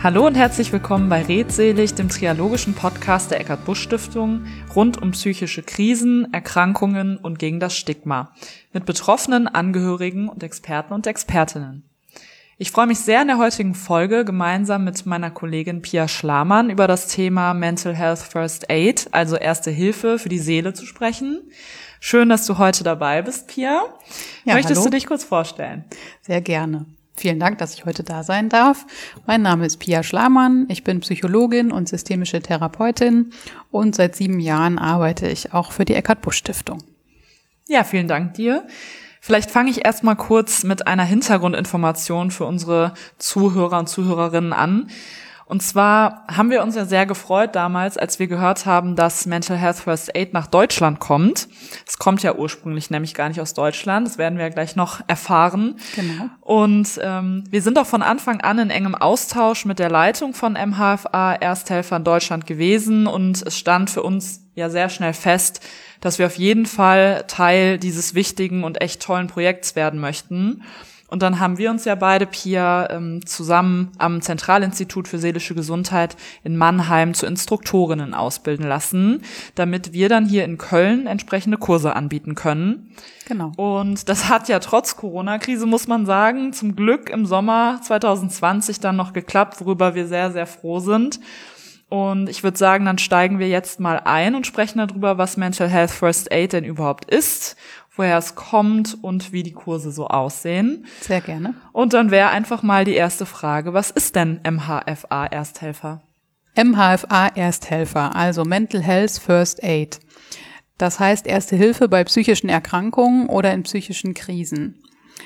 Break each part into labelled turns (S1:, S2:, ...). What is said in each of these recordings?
S1: Hallo und herzlich willkommen bei Redselig, dem triologischen Podcast der Eckart-Busch-Stiftung rund um psychische Krisen, Erkrankungen und gegen das Stigma mit Betroffenen, Angehörigen und Experten und Expertinnen. Ich freue mich sehr, in der heutigen Folge gemeinsam mit meiner Kollegin Pia Schlamann über das Thema Mental Health First Aid, also Erste Hilfe für die Seele, zu sprechen. Schön, dass du heute dabei bist, Pia.
S2: Ja,
S1: Möchtest
S2: hallo.
S1: du dich kurz vorstellen?
S2: Sehr gerne. Vielen Dank, dass ich heute da sein darf. Mein Name ist Pia Schlamann. Ich bin Psychologin und systemische Therapeutin und seit 7 Jahren arbeite ich auch für die Eckart-Busch-Stiftung.
S1: Ja, vielen Dank dir. Vielleicht fange ich erstmal kurz mit einer Hintergrundinformation für unsere Zuhörer und Zuhörerinnen an. Und zwar haben wir uns ja sehr gefreut damals, als wir gehört haben, dass Mental Health First Aid nach Deutschland kommt. Es kommt ja ursprünglich nämlich gar nicht aus Deutschland. Das werden wir ja gleich noch erfahren.
S2: Genau.
S1: Und wir sind auch von Anfang an in engem Austausch mit der Leitung von MHFA Ersthelfer in Deutschland gewesen. Und es stand für uns ja sehr schnell fest, dass wir auf jeden Fall Teil dieses wichtigen und echt tollen Projekts werden möchten. Und dann haben wir uns ja beide, Pia, zusammen am Zentralinstitut für seelische Gesundheit in Mannheim zu Instruktorinnen ausbilden lassen, damit wir dann hier in Köln entsprechende Kurse anbieten können.
S2: Genau.
S1: Und das hat ja trotz Corona-Krise, muss man sagen, zum Glück im Sommer 2020 dann noch geklappt, worüber wir sehr, sehr froh sind. Und ich würde sagen, dann steigen wir jetzt mal ein und sprechen darüber, was Mental Health First Aid denn überhaupt ist, woher es kommt und wie die Kurse so aussehen.
S2: Sehr gerne.
S1: Und dann wäre einfach mal die erste Frage, was ist denn MHFA Ersthelfer?
S2: MHFA Ersthelfer, also Mental Health First Aid. Das heißt Erste Hilfe bei psychischen Erkrankungen oder in psychischen Krisen.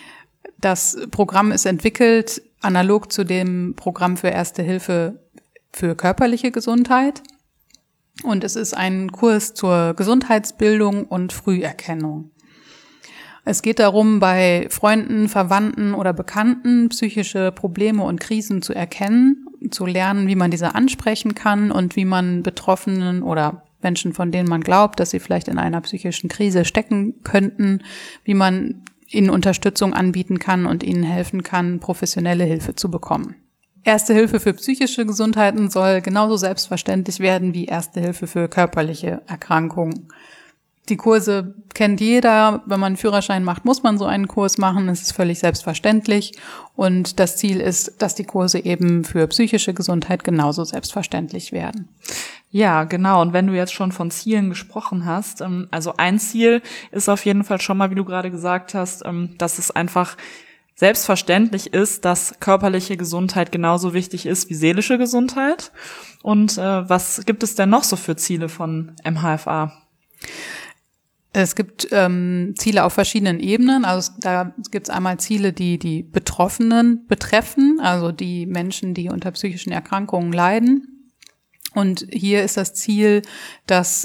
S2: Das Programm ist entwickelt analog zu dem Programm für Erste Hilfe für körperliche Gesundheit. Und es ist ein Kurs zur Gesundheitsbildung und Früherkennung. Es geht darum, bei Freunden, Verwandten oder Bekannten psychische Probleme und Krisen zu erkennen, zu lernen, wie man diese ansprechen kann und wie man Betroffenen oder Menschen, von denen man glaubt, dass sie vielleicht in einer psychischen Krise stecken könnten, wie man ihnen Unterstützung anbieten kann und ihnen helfen kann, professionelle Hilfe zu bekommen. Erste Hilfe für psychische Gesundheiten soll genauso selbstverständlich werden wie Erste Hilfe für körperliche Erkrankungen. Die Kurse kennt jeder. Wenn man einen Führerschein macht, muss man so einen Kurs machen. Das ist völlig selbstverständlich. Und das Ziel ist, dass die Kurse eben für psychische Gesundheit genauso selbstverständlich werden.
S1: Ja, genau. Und wenn du jetzt schon von Zielen gesprochen hast, also ein Ziel ist auf jeden Fall schon mal, wie du gerade gesagt hast, dass es einfach selbstverständlich ist, dass körperliche Gesundheit genauso wichtig ist wie seelische Gesundheit. Und was gibt es denn noch so für Ziele von MHFA?
S2: Es gibt Ziele auf verschiedenen Ebenen. Also da gibt es einmal Ziele, die die Betroffenen betreffen, also die Menschen, die unter psychischen Erkrankungen leiden. Und hier ist das Ziel, dass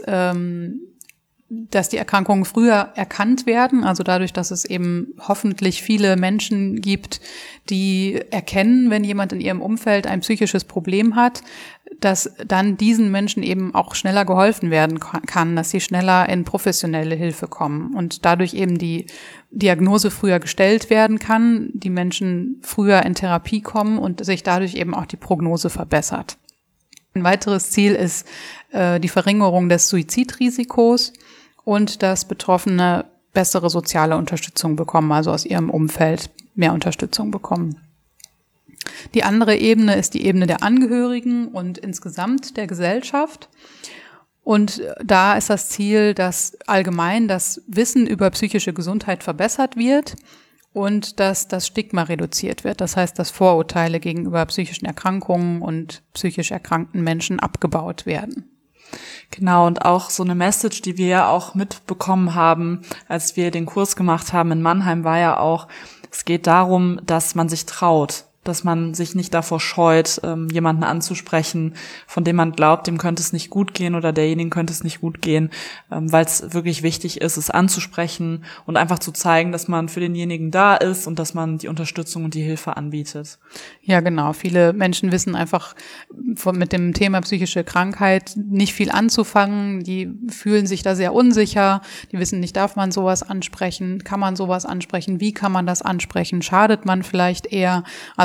S2: die Erkrankungen früher erkannt werden, also dadurch, dass es eben hoffentlich viele Menschen gibt, die erkennen, wenn jemand in ihrem Umfeld ein psychisches Problem hat, dass dann diesen Menschen eben auch schneller geholfen werden kann, dass sie schneller in professionelle Hilfe kommen und dadurch eben die Diagnose früher gestellt werden kann, die Menschen früher in Therapie kommen und sich dadurch eben auch die Prognose verbessert. Ein weiteres Ziel ist die Verringerung des Suizidrisikos und dass Betroffene bessere soziale Unterstützung bekommen, also aus ihrem Umfeld mehr Unterstützung bekommen. Die andere Ebene ist die Ebene der Angehörigen und insgesamt der Gesellschaft. Und da ist das Ziel, dass allgemein das Wissen über psychische Gesundheit verbessert wird und dass das Stigma reduziert wird. Das heißt, dass Vorurteile gegenüber psychischen Erkrankungen und psychisch erkrankten Menschen abgebaut werden.
S1: Genau, und auch so eine Message, die wir ja auch mitbekommen haben, als wir den Kurs gemacht haben in Mannheim, war ja auch, es geht darum, dass man sich traut, dass man sich nicht davor scheut, jemanden anzusprechen, von dem man glaubt, dem könnte es nicht gut gehen oder derjenigen könnte es nicht gut gehen, weil es wirklich wichtig ist, es anzusprechen und einfach zu zeigen, dass man für denjenigen da ist und dass man die Unterstützung und die Hilfe anbietet.
S2: Ja, genau. Viele Menschen wissen einfach mit dem Thema psychische Krankheit nicht viel anzufangen. Die fühlen sich da sehr unsicher. Die wissen nicht, darf man sowas ansprechen? Kann man sowas ansprechen? Wie kann man das ansprechen? Schadet man vielleicht eher? Also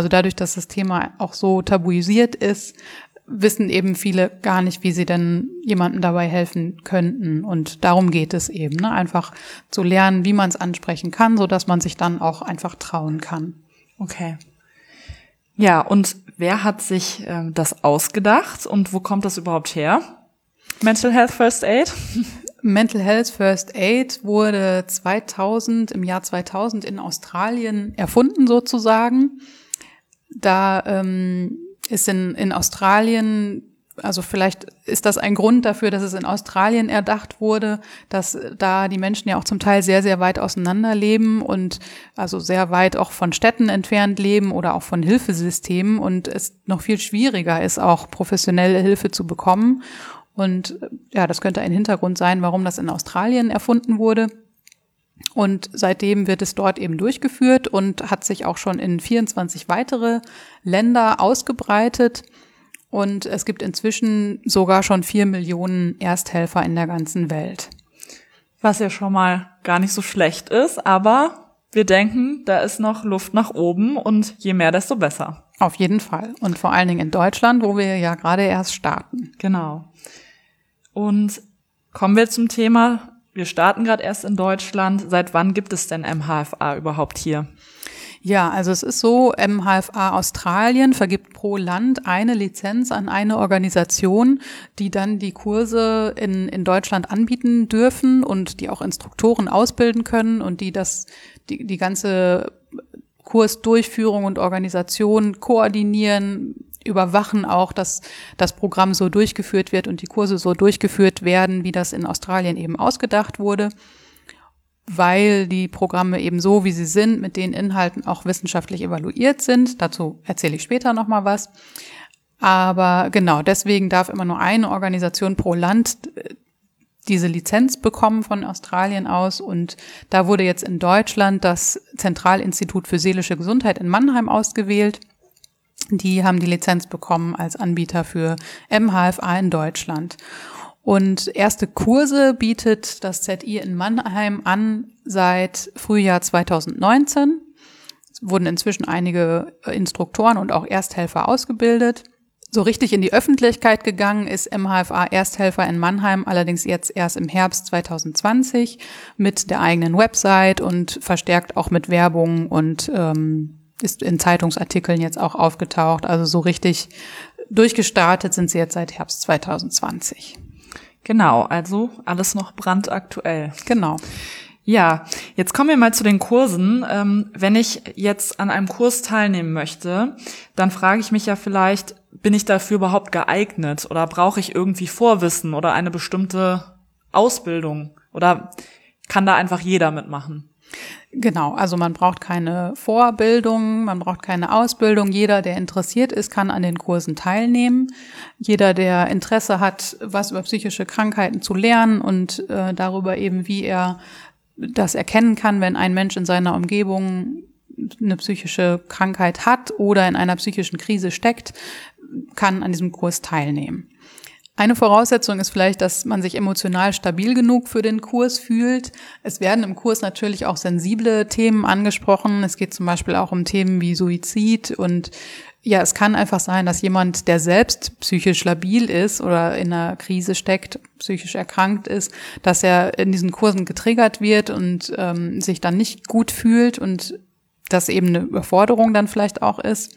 S2: dadurch, dass das Thema auch so tabuisiert ist, wissen eben viele gar nicht, wie sie denn jemandem dabei helfen könnten. Und darum geht es eben, ne? Einfach zu lernen, wie man es ansprechen kann, sodass man sich dann auch einfach trauen kann.
S1: Okay. Ja, und wer hat sich das ausgedacht und wo kommt das überhaupt her? Mental Health First Aid?
S2: Mental Health First Aid wurde im Jahr 2000 in Australien erfunden sozusagen. Da ist in Australien, also vielleicht ist das ein Grund dafür, dass es in Australien erdacht wurde, dass da die Menschen ja auch zum Teil sehr, sehr weit auseinander leben und also sehr weit auch von Städten entfernt leben oder auch von Hilfesystemen und es noch viel schwieriger ist, auch professionelle Hilfe zu bekommen. Und ja, das könnte ein Hintergrund sein, warum das in Australien erfunden wurde. Und seitdem wird es dort eben durchgeführt und hat sich auch schon in 24 weitere Länder ausgebreitet. Und es gibt inzwischen sogar schon 4 Millionen Ersthelfer in der ganzen Welt.
S1: Was ja schon mal gar nicht so schlecht ist, aber wir denken, da ist noch Luft nach oben und je mehr, desto besser.
S2: Auf jeden Fall. Und vor allen Dingen in Deutschland, wo wir ja gerade erst starten.
S1: Genau. Und kommen wir zum Thema. Wir starten gerade erst in Deutschland. Seit wann gibt es denn MHFA überhaupt hier?
S2: Ja, also es ist so, MHFA Australien vergibt pro Land eine Lizenz an eine Organisation, die dann die Kurse in Deutschland anbieten dürfen und die auch Instruktoren ausbilden können und die die ganze Kursdurchführung und Organisation koordinieren, überwachen auch, dass das Programm so durchgeführt wird und die Kurse so durchgeführt werden, wie das in Australien eben ausgedacht wurde, weil die Programme eben so, wie sie sind, mit den Inhalten auch wissenschaftlich evaluiert sind. Dazu erzähle ich später nochmal was. Aber genau, deswegen darf immer nur eine Organisation pro Land diese Lizenz bekommen von Australien aus. Und da wurde jetzt in Deutschland das Zentralinstitut für seelische Gesundheit in Mannheim ausgewählt. Die haben die Lizenz bekommen als Anbieter für MHFA in Deutschland. Und erste Kurse bietet das ZI in Mannheim an seit Frühjahr 2019. Es wurden inzwischen einige Instruktoren und auch Ersthelfer ausgebildet. So richtig in die Öffentlichkeit gegangen ist MHFA Ersthelfer in Mannheim allerdings jetzt erst im Herbst 2020 mit der eigenen Website und verstärkt auch mit Werbung und ist in Zeitungsartikeln jetzt auch aufgetaucht. Also so richtig durchgestartet sind sie jetzt seit Herbst 2020.
S1: Genau, also alles noch brandaktuell.
S2: Genau.
S1: Ja, jetzt kommen wir mal zu den Kursen. Wenn ich jetzt an einem Kurs teilnehmen möchte, dann frage ich mich ja vielleicht, bin ich dafür überhaupt geeignet oder brauche ich irgendwie Vorwissen oder eine bestimmte Ausbildung oder kann da einfach jeder mitmachen?
S2: Genau, also man braucht keine Vorbildung, man braucht keine Ausbildung. Jeder, der interessiert ist, kann an den Kursen teilnehmen. Jeder, der Interesse hat, was über psychische Krankheiten zu lernen und darüber eben, wie er das erkennen kann, wenn ein Mensch in seiner Umgebung eine psychische Krankheit hat oder in einer psychischen Krise steckt, kann an diesem Kurs teilnehmen. Eine Voraussetzung ist vielleicht, dass man sich emotional stabil genug für den Kurs fühlt. Es werden im Kurs natürlich auch sensible Themen angesprochen. Es geht zum Beispiel auch um Themen wie Suizid und ja, es kann einfach sein, dass jemand, der selbst psychisch labil ist oder in einer Krise steckt, psychisch erkrankt ist, dass er in diesen Kursen getriggert wird und sich dann nicht gut fühlt und das eben eine Überforderung dann vielleicht auch ist.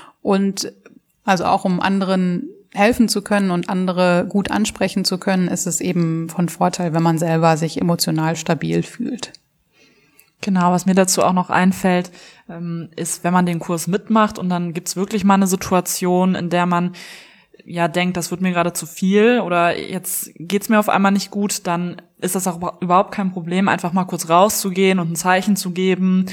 S2: Und also auch um anderen helfen zu können und andere gut ansprechen zu können, ist es eben von Vorteil, wenn man selber sich emotional stabil fühlt.
S1: Genau, was mir dazu auch noch einfällt, ist, wenn man den Kurs mitmacht und dann gibt's wirklich mal eine Situation, in der man ja denkt, das wird mir gerade zu viel oder jetzt geht's mir auf einmal nicht gut, dann ist das auch überhaupt kein Problem, einfach mal kurz rauszugehen und ein Zeichen zu geben,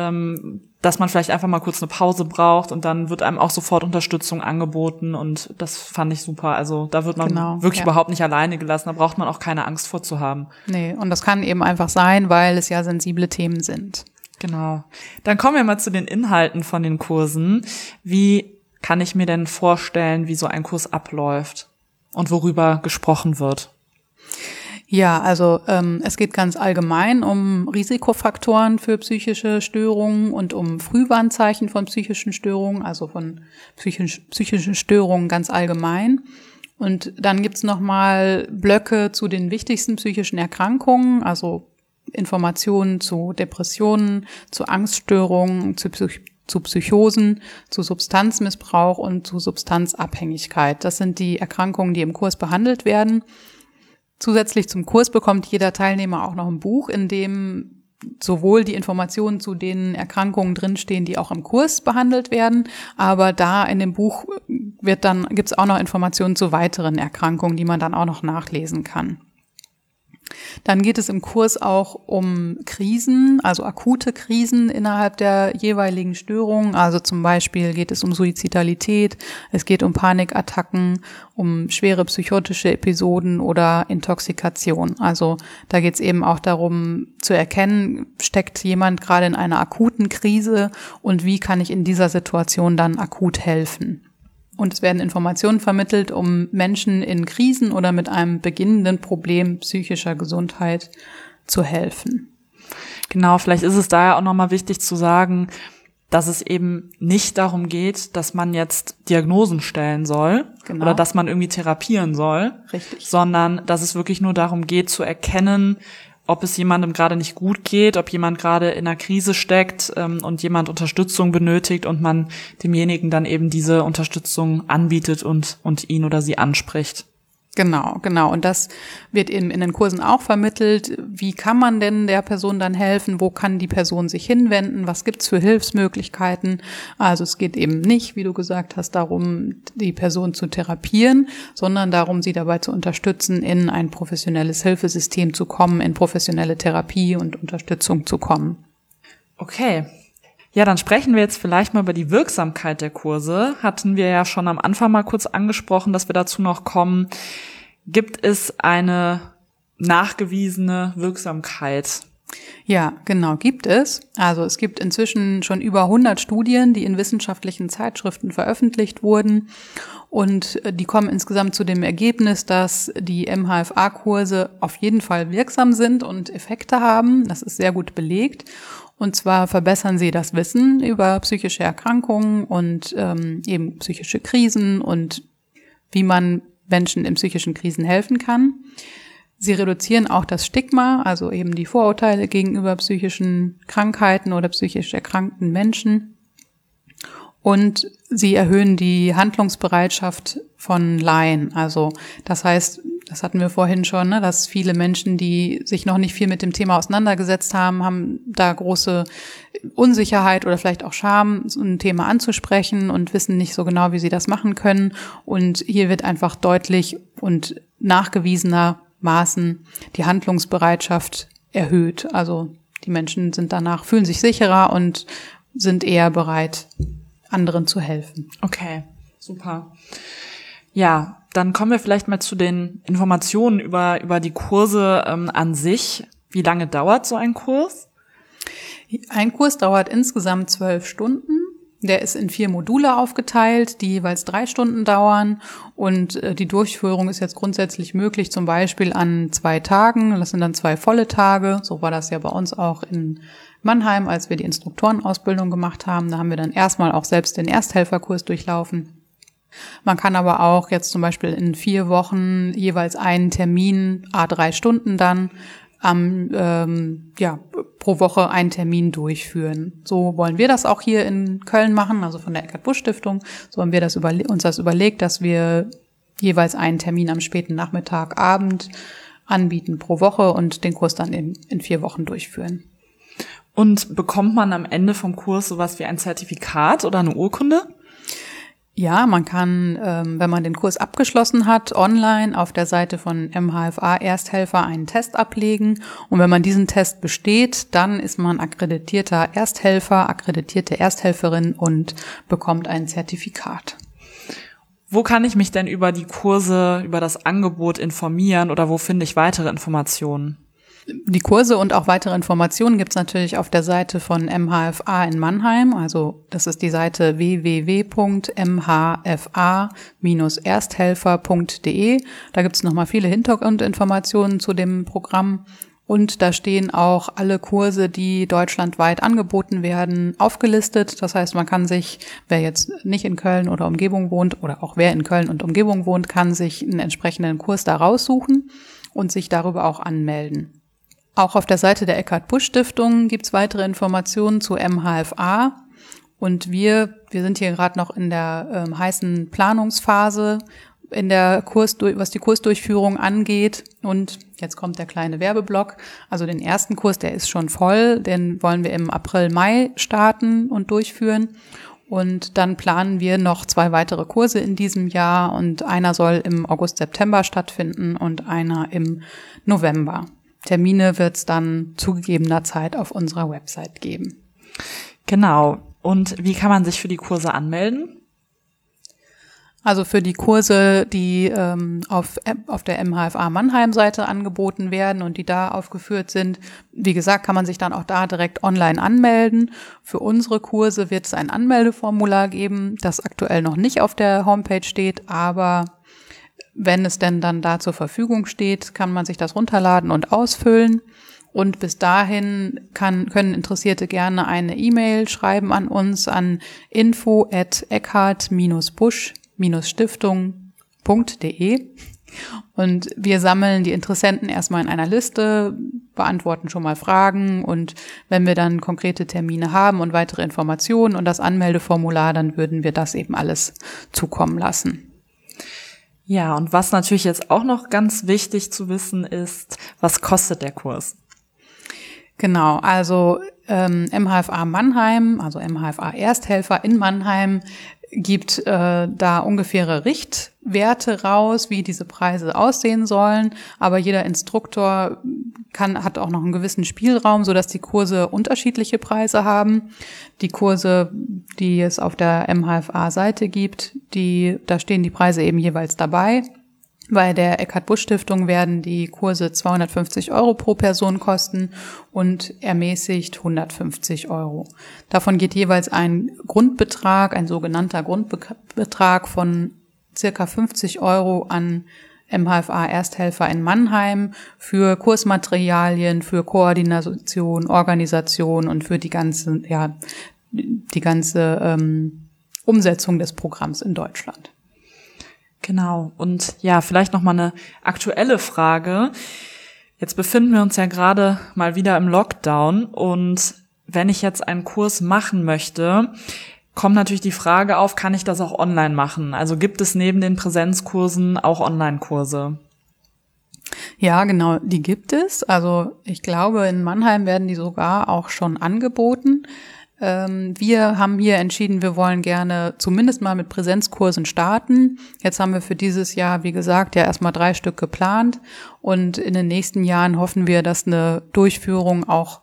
S1: dass man vielleicht einfach mal kurz eine Pause braucht und dann wird einem auch sofort Unterstützung angeboten und das fand ich super. Also da wird man wirklich überhaupt nicht alleine gelassen, da braucht man auch keine Angst vor zu haben.
S2: Nee, und das kann eben einfach sein, weil es ja sensible Themen sind.
S1: Genau. Dann kommen wir mal zu den Inhalten von den Kursen. Wie kann ich mir denn vorstellen, wie so ein Kurs abläuft und worüber gesprochen wird?
S2: Ja, also es geht ganz allgemein um Risikofaktoren für psychische Störungen und um Frühwarnzeichen von psychischen Störungen, also von psychischen Störungen ganz allgemein. Und dann gibt's nochmal Blöcke zu den wichtigsten psychischen Erkrankungen, also Informationen zu Depressionen, zu Angststörungen, zu Psychosen, zu Substanzmissbrauch und zu Substanzabhängigkeit. Das sind die Erkrankungen, die im Kurs behandelt werden. Zusätzlich zum Kurs bekommt jeder Teilnehmer auch noch ein Buch, in dem sowohl die Informationen zu den Erkrankungen drinstehen, die auch im Kurs behandelt werden, aber da in dem Buch gibt's auch noch Informationen zu weiteren Erkrankungen, die man dann auch noch nachlesen kann. Dann geht es im Kurs auch um Krisen, also akute Krisen innerhalb der jeweiligen Störungen. Also zum Beispiel geht es um Suizidalität, es geht um Panikattacken, um schwere psychotische Episoden oder Intoxikation. Also da geht es eben auch darum zu erkennen, steckt jemand gerade in einer akuten Krise und wie kann ich in dieser Situation dann akut helfen. Und es werden Informationen vermittelt, um Menschen in Krisen oder mit einem beginnenden Problem psychischer Gesundheit zu helfen.
S1: Genau, vielleicht ist es daher auch nochmal wichtig zu sagen, dass es eben nicht darum geht, dass man jetzt Diagnosen stellen soll oder dass man irgendwie therapieren soll,
S2: richtig,
S1: sondern dass es wirklich nur darum geht zu erkennen, ob es jemandem gerade nicht gut geht, ob jemand gerade in einer Krise steckt und jemand Unterstützung benötigt und man demjenigen dann eben diese Unterstützung anbietet und ihn oder sie anspricht.
S2: Genau. Und das wird eben in den Kursen auch vermittelt. Wie kann man denn der Person dann helfen? Wo kann die Person sich hinwenden? Was gibt's für Hilfsmöglichkeiten? Also es geht eben nicht, wie du gesagt hast, darum, die Person zu therapieren, sondern darum, sie dabei zu unterstützen, in ein professionelles Hilfesystem zu kommen, in professionelle Therapie und Unterstützung zu kommen.
S1: Okay. Ja, dann sprechen wir jetzt vielleicht mal über die Wirksamkeit der Kurse. Hatten wir ja schon am Anfang mal kurz angesprochen, dass wir dazu noch kommen. Gibt es eine nachgewiesene Wirksamkeit?
S2: Ja, genau, gibt es. Also es gibt inzwischen schon über 100 Studien, die in wissenschaftlichen Zeitschriften veröffentlicht wurden. Und die kommen insgesamt zu dem Ergebnis, dass die MHFA-Kurse auf jeden Fall wirksam sind und Effekte haben. Das ist sehr gut belegt. Und zwar verbessern sie das Wissen über psychische Erkrankungen und eben psychische Krisen und wie man Menschen in psychischen Krisen helfen kann. Sie reduzieren auch das Stigma, also eben die Vorurteile gegenüber psychischen Krankheiten oder psychisch erkrankten Menschen. Und sie erhöhen die Handlungsbereitschaft von Laien. Also das heißt, das hatten wir vorhin schon, ne, dass viele Menschen, die sich noch nicht viel mit dem Thema auseinandergesetzt haben da große Unsicherheit oder vielleicht auch Scham, so ein Thema anzusprechen und wissen nicht so genau, wie sie das machen können. Und hier wird einfach deutlich und nachgewiesenermaßen die Handlungsbereitschaft erhöht. Also die Menschen sind danach, fühlen sich sicherer und sind eher bereit, anderen zu helfen.
S1: Okay, super. Ja, dann kommen wir vielleicht mal zu den Informationen über die Kurse an sich. Wie lange dauert so ein Kurs?
S2: Ein Kurs dauert insgesamt 12 Stunden. Der ist in 4 Module aufgeteilt, die jeweils 3 Stunden dauern. Und die Durchführung ist jetzt grundsätzlich möglich, zum Beispiel an 2 Tagen. Das sind dann 2 volle Tage. So war das ja bei uns auch in Mannheim, als wir die Instruktorenausbildung gemacht haben. Da haben wir dann erstmal auch selbst den Ersthelferkurs durchlaufen. Man kann aber auch jetzt zum Beispiel in 4 Wochen jeweils einen Termin, 3 Stunden dann, pro Woche einen Termin durchführen. So wollen wir das auch hier in Köln machen, also von der Eckart-Busch-Stiftung. So haben wir uns das überlegt, dass wir jeweils einen Termin am späten Nachmittag, Abend anbieten pro Woche und den Kurs dann in 4 Wochen durchführen.
S1: Und bekommt man am Ende vom Kurs sowas wie ein Zertifikat oder eine Urkunde?
S2: Ja, man kann, wenn man den Kurs abgeschlossen hat, online auf der Seite von MHFA Ersthelfer einen Test ablegen. Und wenn man diesen Test besteht, dann ist man akkreditierter Ersthelfer, akkreditierte Ersthelferin und bekommt ein Zertifikat.
S1: Wo kann ich mich denn über die Kurse, über das Angebot informieren oder wo finde ich weitere Informationen?
S2: Die Kurse und auch weitere Informationen gibt's natürlich auf der Seite von MHFA in Mannheim. Also das ist die Seite www.mhfa-ersthelfer.de. Da gibt's nochmal viele Hintergrundinformationen zu dem Programm. Und da stehen auch alle Kurse, die deutschlandweit angeboten werden, aufgelistet. Das heißt, man kann sich, wer jetzt nicht in Köln oder Umgebung wohnt oder auch wer in Köln und Umgebung wohnt, kann sich einen entsprechenden Kurs da raussuchen und sich darüber auch anmelden. Auch auf der Seite der Eckhard-Busch-Stiftung gibt's weitere Informationen zu MHFA. Und wir sind hier gerade noch in der heißen Planungsphase, in der was die Kursdurchführung angeht. Und jetzt kommt der kleine Werbeblock. Also den ersten Kurs, der ist schon voll. Den wollen wir im April, Mai starten und durchführen. Und dann planen wir noch 2 weitere Kurse in diesem Jahr. Und einer soll im August, September stattfinden und einer im November. Termine wird es dann zu gegebener Zeit auf unserer Website geben.
S1: Genau. Und wie kann man sich für die Kurse anmelden?
S2: Also für die Kurse, die auf der MHFA Mannheim-Seite angeboten werden und die da aufgeführt sind, wie gesagt, kann man sich dann auch da direkt online anmelden. Für unsere Kurse wird es ein Anmeldeformular geben, das aktuell noch nicht auf der Homepage steht, aber wenn es denn dann da zur Verfügung steht, kann man sich das runterladen und ausfüllen. Und bis dahin können Interessierte gerne eine E-Mail schreiben an uns an info@eckhard-busch-stiftung.de. Und wir sammeln die Interessenten erstmal in einer Liste, beantworten schon mal Fragen und wenn wir dann konkrete Termine haben und weitere Informationen und das Anmeldeformular, dann würden wir das eben alles zukommen lassen.
S1: Ja, und was natürlich jetzt auch noch ganz wichtig zu wissen ist, was kostet der Kurs?
S2: Genau, also MHFA Mannheim, also MHFA Ersthelfer in Mannheim, gibt da ungefähre Richtwerte raus, wie diese Preise aussehen sollen. Aber jeder Instruktor hat auch noch einen gewissen Spielraum, sodass die Kurse unterschiedliche Preise haben. Die Kurse, die es auf der MHFA-Seite gibt, da stehen die Preise eben jeweils dabei. Bei der Eckhard-Busch-Stiftung werden die Kurse 250 € pro Person kosten und ermäßigt 150 €. Davon geht jeweils ein Grundbetrag, ein sogenannter Grundbetrag von circa 50 € an MHFA Ersthelfer in Mannheim für Kursmaterialien, für Koordination, Organisation und für die ganze Umsetzung des Programms in Deutschland.
S1: Genau. Und ja, vielleicht noch mal eine aktuelle Frage. Jetzt befinden wir uns ja gerade mal wieder im Lockdown und wenn ich jetzt einen Kurs machen möchte, kommt natürlich die Frage auf, kann ich das auch online machen? Also gibt es neben den Präsenzkursen auch Online-Kurse?
S2: Ja, genau, die gibt es. Also ich glaube, in Mannheim werden die sogar auch schon angeboten. Wir haben hier entschieden, wir wollen gerne zumindest mal mit Präsenzkursen starten. Jetzt haben wir für dieses Jahr, wie gesagt, ja erstmal 3 Stück geplant und in den nächsten Jahren hoffen wir, dass eine Durchführung auch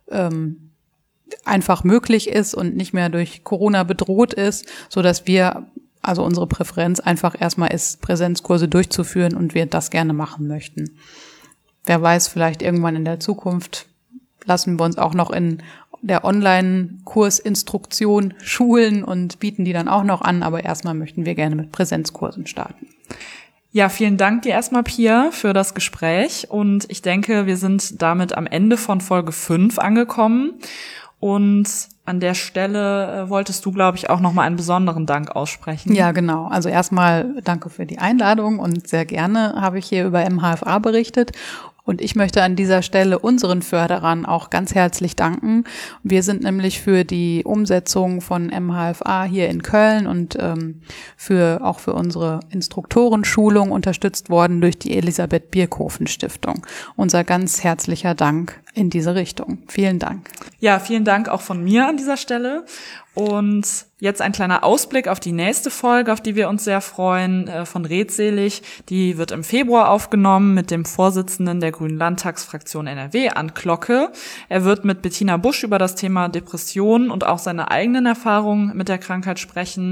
S2: einfach möglich ist und nicht mehr durch Corona bedroht ist, sodass also unsere Präferenz einfach erstmal ist, Präsenzkurse durchzuführen und wir das gerne machen möchten. Wer weiß, vielleicht irgendwann in der Zukunft lassen wir uns auch noch in der Online-Kursinstruktion schulen und bieten die dann auch noch an, aber erstmal möchten wir gerne mit Präsenzkursen starten.
S1: Ja, vielen Dank dir erstmal, Pia, für das Gespräch und ich denke, wir sind damit am Ende von Folge 5 angekommen und an der Stelle wolltest du, glaube ich, auch nochmal einen besonderen Dank aussprechen.
S2: Ja, genau. Also erstmal danke für die Einladung und sehr gerne habe ich hier über MHFA berichtet. Und ich möchte an dieser Stelle unseren Förderern auch ganz herzlich danken. Wir sind nämlich für die Umsetzung von MHFA hier in Köln und auch für unsere Instruktorenschulung unterstützt worden durch die Elisabeth Bierkofen Stiftung. Unser ganz herzlicher Dank in diese Richtung. Vielen Dank.
S1: Ja, vielen Dank auch von mir an dieser Stelle. Und jetzt ein kleiner Ausblick auf die nächste Folge, auf die wir uns sehr freuen, von Redselig. Die wird im Februar aufgenommen mit dem Vorsitzenden der Grünen Landtagsfraktion NRW, Arndt Glocke. Er wird mit Bettina Busch über das Thema Depression und auch seine eigenen Erfahrungen mit der Krankheit sprechen.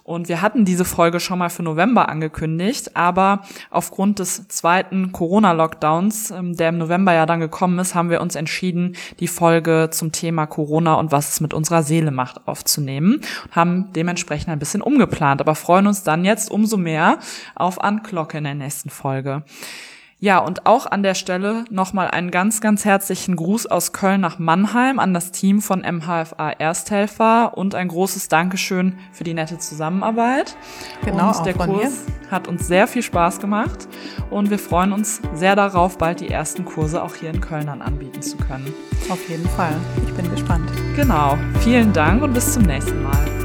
S1: Und wir hatten diese Folge schon mal für November angekündigt, aber aufgrund des zweiten Corona-Lockdowns, der im November ja dann gekommen ist, haben wir uns entschieden, die Folge zum Thema Corona und was es mit unserer Seele macht aufzunehmen und haben dementsprechend ein bisschen umgeplant, aber freuen uns dann jetzt umso mehr auf Unglocke in der nächsten Folge. Ja, und auch an der Stelle nochmal einen ganz, ganz herzlichen Gruß aus Köln nach Mannheim an das Team von MHFA Ersthelfer und ein großes Dankeschön für die nette Zusammenarbeit.
S2: Genau,
S1: und der
S2: auch von
S1: Kurs hat uns sehr viel Spaß gemacht und wir freuen uns sehr darauf, bald die ersten Kurse auch hier in Köln dann anbieten zu können.
S2: Auf jeden Fall. Ich bin gespannt.
S1: Genau. Vielen Dank und bis zum nächsten Mal.